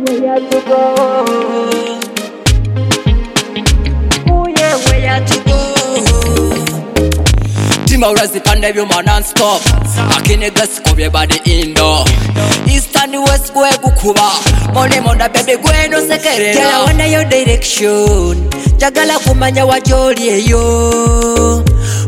where to go. Oh yeah, where to go. Timba urazipanda vyuma non-stop Akine gasi kobye body indo East and west kwe kukuba Mone monda baby kwe no sekerera Girl I wonder your direction Jagala kumanya wajoli eyo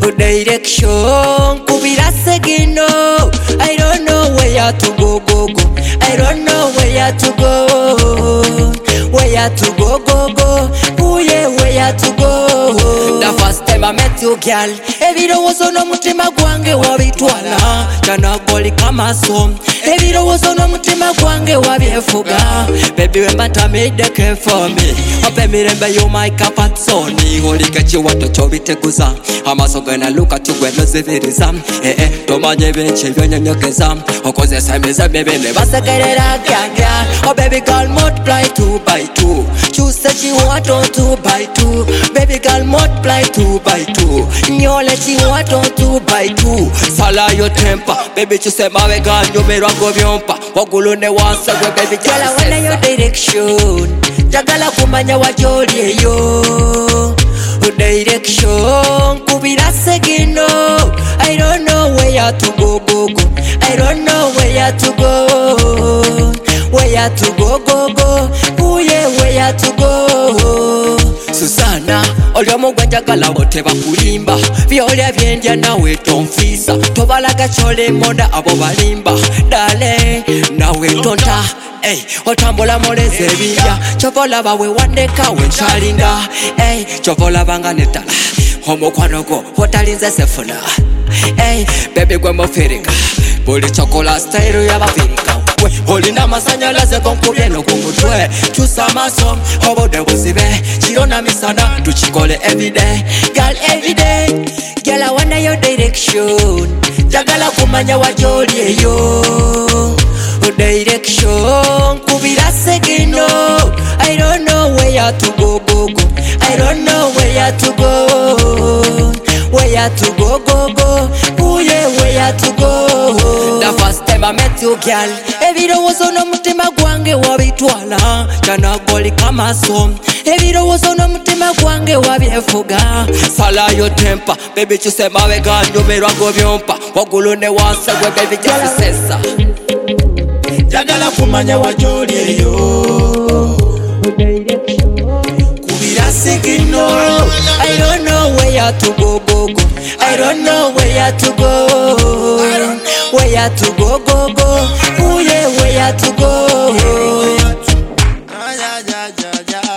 Direction kubira segino I don't know where to go go go I don't know where to go Where to go go go Ooh yeah where to go The first time I met you girl Ebirowozo n'omutima gwange wabitwala Kanagoli kama som Ebirowozo n'omutima gwange wabyefuga Baby wembata made the care for me Ope mirembe you my kapatsoni Olika chiwato chobiteguza Amaso gana luka tugweno ziviriza Tomanye benche vyonyonyogeza Okoze samiza mebene basekerera gyagya Oh baby girl multiply 2 by 2 She said she want on 2 by 2 Baby girl multiply 2 by 2 Nyole she want on 2 by 2 Sala your temper Baby chusema wega nyomerwa govyompa Wagulu ne wansa gwe baby jala wanda your direction Jagala kumanya wajoli eyo Direction kubira segino I don't know where to go go go I don't know where to go Where to go go go Ooh yeah where to go Susana olyomo gwanjagala wote bakulimba Vyolya byendya nawe tonfisa Tobalaga chole monda abo balimba Dale nawe tonta Ey, otambula moleze ebinja Chovola bawe wandeka wenchalinga Ey, chovola banga netala Omukwano gwo wotalinze sefuna Ey, baby gwe mufirika Buli chokola style y'abafirika Olina amasanyalaze gonkubye no kumutwe Chusa amaso obode buzibe Kirona misana tukikole everyday Girl everyday Girl I wonder your direction Jagala kumanya wajoli eyo Direction kubira segino I don't know where to go go go I don't know where to go Where to go go go Ooh yeah where to go The first time I met you girl Ebirowozo n'omutima gwange wabitwala Kanagoli kama som Ebirowozo n'omutima gwange wabyefuga Sala your temper Baby chusema wega nyomerwa govyompa Wagulu ne wansa gwe baby just sesa Jagala kumanya wajoli eyo Kubira segino I don't know where to go go go I don't know where to go Where to go go go Ooh yeah where to go